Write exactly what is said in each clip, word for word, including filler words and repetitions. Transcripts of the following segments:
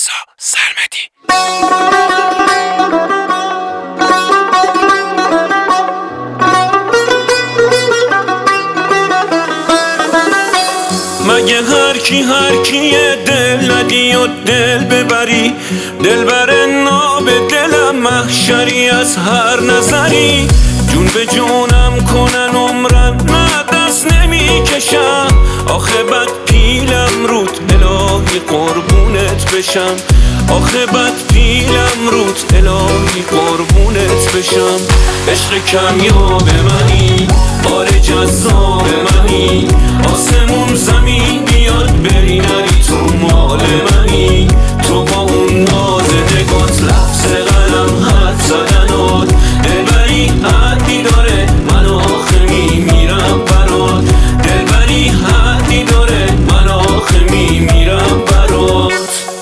رضا سرمدی. مگه هر کی هر کیه دل ندی و دل ببری، دل بر ناب دلم محشری از هر نظری. جون به جونم کنن عمرم نه دست نمی کشم، آخه بد پیلم رود الهی قربونت بشم، آخه بد پیلم رود الهی قربونت بشم. عشق کمیاب منی، آره جذاب منی، آسمون زمین بیاد بری نری تو مال منی. تو با اون ناز نگات لفظ قلم حد زدنات، دلبری حدی داره من آخه میمیرم برات، دلبری حدی داره من آخه میمیرم برات.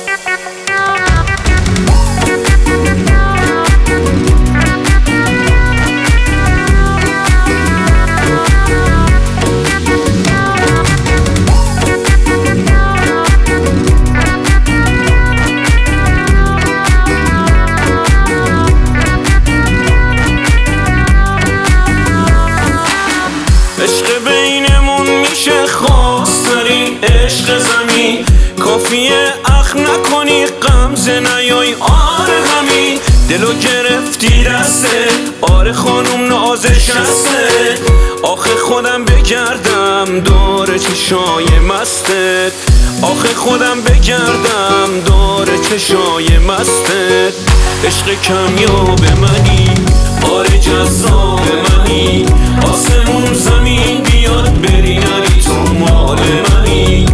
عشق بینمون میشه خواستنی عشق زمین، کافیه اخ نکنی غمزه نیای آره همین. دلو گرفتی دسته آره خانوم نازش هسته، آخه خودم بگردم دور چشای مستت، آخه خودم بگردم دور چشای مستت. عشق کمیاب منی، آره جذاب منی، آسمون زمین بیاد بری نری تو مال منی.